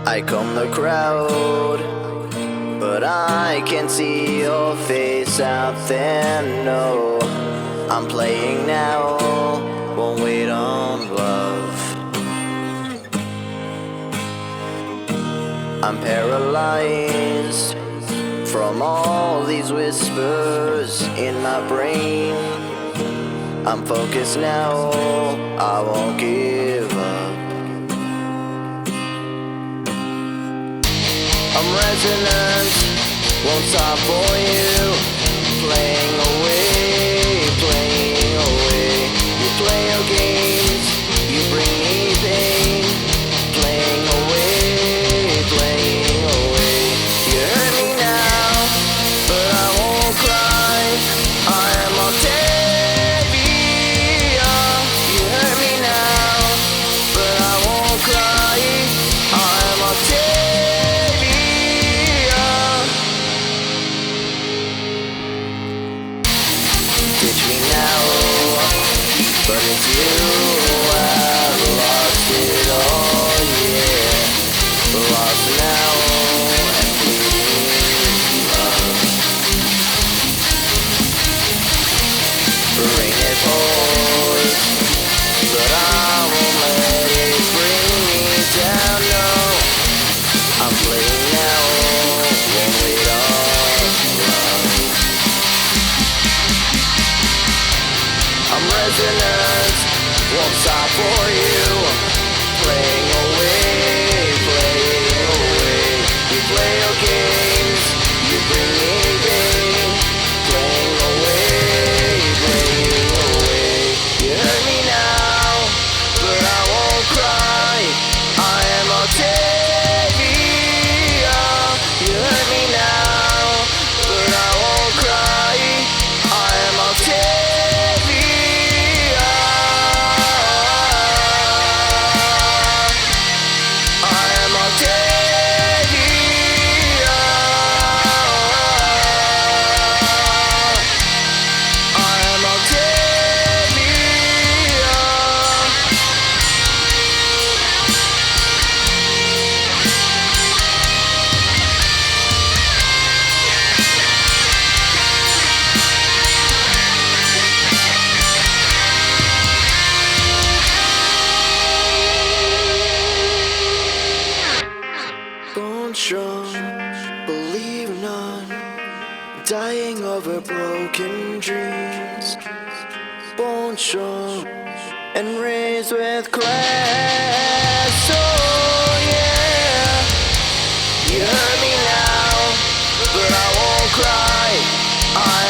I comb the crowd, but I can't see your face out there, no. I'm playing now, won't wait on love. I'm paralyzed from all these whispers in my brain. I'm focused now, I won't give up. I'm resonant, won't stop for you. Playing away, playing away. You play your games, you bring me pain. Playing away, playing away. You hurt me now, but I won't cry. I am Octavia. You hurt me now, but I won't cry. I am Octavia. Ditch me now, but it's you. I've lost it all, yeah. Lost now and bleeding love. Rain it pours, but I won't let it bring me down, no. I'm playing now, won't wait on love. I'm resonant, won't stop for you. Playing away, playing away. You play your games, you bring me pain. Playing away, playing away. You hurt me now, but I won't cry. I am Octavia. You hurt me now, but I won't cry. I am Octavia. Bone strong, believe none, dying over broken dreams. Bone strong and raised with class. Oh yeah, you hurt me now, but I won't cry. I